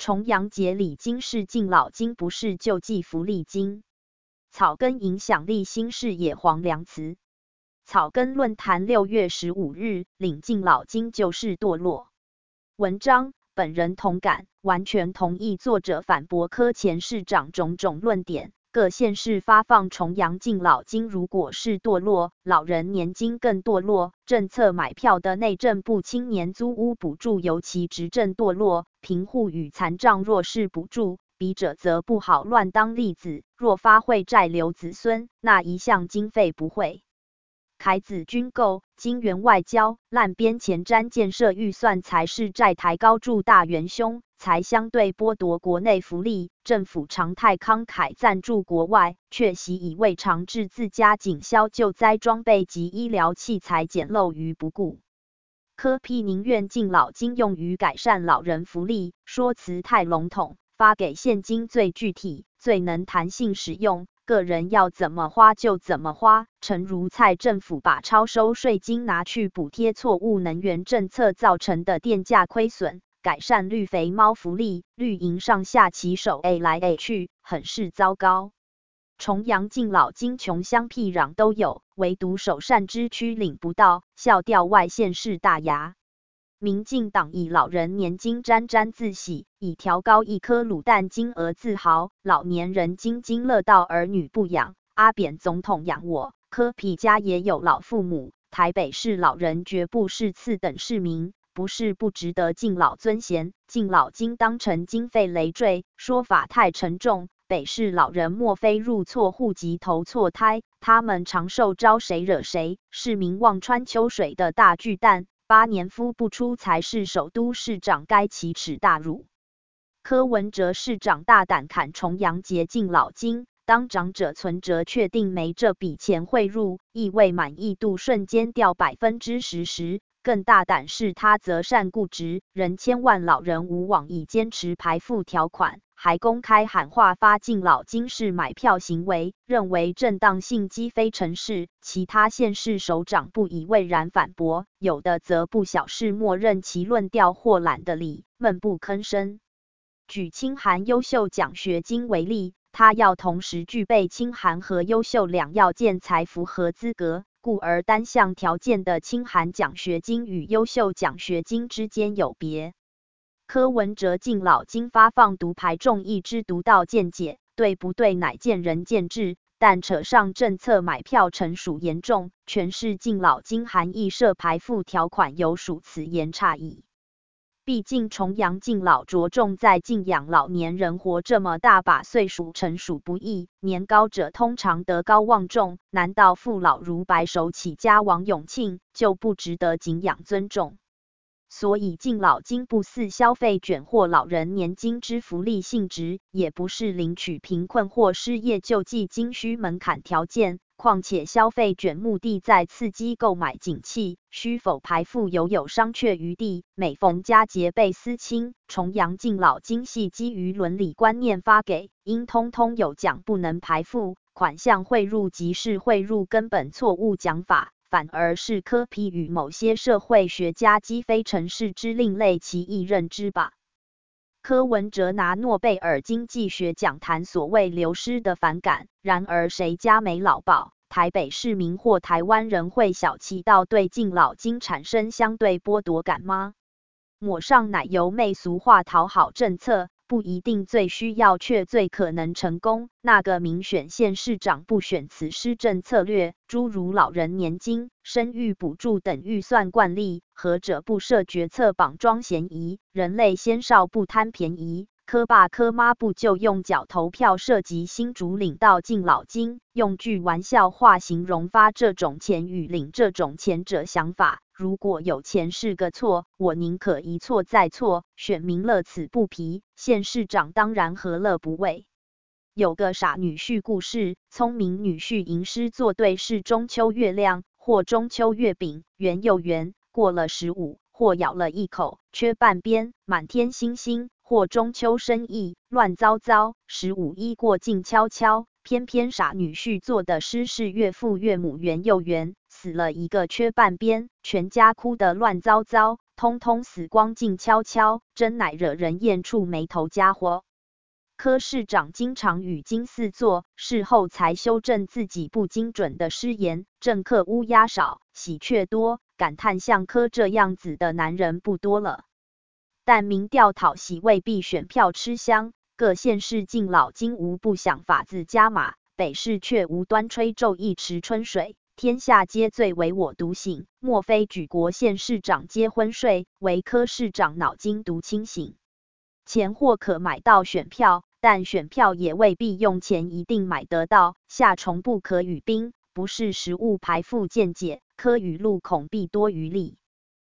重阳节礼金是敬老金，不是救济福利金。草根影响力新视野黄良慈。草根论坛6月15日，领敬老金就是堕落。文章本人同感，完全同意作者反驳柯前市长种种论点。各县市发放重阳敬老金，如果是堕落，老人年金更堕落。政策买票的内政部青年租屋补助尤其执政堕落，贫户与残障弱势补助，笔者则不好乱当例子。若发会债留子孙，那一项经费不会。凯子军购、金援外交、烂边前瞻建设预算才是债台高筑大元凶，才相对剥夺国内福利。政府常态慷慨赞助国外，却习以为常置自家警消救灾装备及医疗器材简陋于不顾。柯 P 宁愿敬老金用于改善老人福利，说辞太笼统，发给现金最具体，最能弹性使用。个人要怎么花就怎么花，诚如蔡政府把超收税金拿去补贴错误能源政策造成的电价亏损，改善绿肥猫福利，绿营上下其手 A 来 A 去，很是糟糕。重阳敬老金穷乡僻壤都有，唯独首善之区领不到，笑掉外县市大牙。民进党以老人年金沾沾自喜，以调高1颗卤蛋金额自豪，老年人津津乐道，儿女不养，阿扁总统养我。柯 P 家也有老父母，台北市老人绝不是次等市民，不是不值得敬老尊贤，敬老金当成经费累赘，说法太沉重。北市老人莫非入错户籍投错胎，他们长寿招谁惹谁？市民望穿秋水的大巨蛋，8年孵不出才是首都市长该启齿大辱。柯文哲市长大胆砍重阳节敬老金，当长者存折确定没这笔钱汇入，意味满意度瞬间掉10%时，更大胆是他则善固执，仍千万老人无往以坚持排付条款，还公开喊话发敬老金是买票行为，认为正当性击飞城市。其他县市首长不以为然反驳，有的则不小事默认其论调或懒得理，闷不吭声。举清寒优秀奖学金为例，他要同时具备清寒和优秀2要件才符合资格，故而单项条件的清寒奖学金与优秀奖学金之间有别。柯文哲敬老金发放独排众议之独到见解，对不对乃见仁见智，但扯上政策买票纯属严重，诠释敬老金含义设排付条款有属此言差异。毕竟重阳敬老着重在敬养老年人活这么大把岁数，诚属不易，年高者通常德高望重，难道父老如白手起家王永庆就不值得敬仰尊重？所以敬老金不似消费卷或老人年金之福利性质，也不是领取贫困或失业救济金需门槛条件。况且消费卷目的在刺激购买景气，需否排付有商榷余地。每逢佳节倍思亲，重阳敬老金系基于伦理观念发给，应通通有奖不能排付，款项汇入即是汇入，根本错误讲法。反而是柯 P 与某些社会学家击飞城市之另类奇异认知吧。柯文哲拿诺贝尔经济学奖谈所谓流失的反感，然而谁家没老保？台北市民或台湾人会小气到对敬老金产生相对剥夺感吗？抹上奶油媚俗化讨好政策，不一定最需要却最可能成功。那个民选县市长不选此施政策略，诸如老人年金、生育补助等预算惯例，何者不设决策绑桩嫌疑？人类先少不贪便宜，柯爸柯妈不就用脚投票涉及新竹领到敬老金，用句玩笑话形容发这种钱与领这种钱者想法。如果有钱是个错，我宁可一错再错，选民乐此不疲，县市长当然何乐不为。有个傻女婿故事，聪明女婿吟诗作对是中秋月亮，或中秋月饼，圆又圆，过了15，或咬了一口，缺半边，满天星星，或中秋生意乱糟糟，15一过静悄悄，偏偏傻女婿做的诗是岳父岳母圆又圆，死了一个缺半边，全家哭得乱糟糟， 通通死光静悄悄，真乃惹人厌触眉头家伙。柯市长经常与金四座，事后才修正自己不精准的失言。政客乌鸦少，喜鹊多，感叹像柯这样子的男人不多了。但民调讨喜未必选票吃香，各县市敬老金无不想法子加码，北市却无端吹皱一池春水。天下皆醉唯我独醒，莫非举国县市长皆昏睡，唯柯市长脑筋独清醒。钱或可买到选票，但选票也未必用钱一定买得到。夏虫不可语冰，不是实物排富见解，柯语录恐必多余利。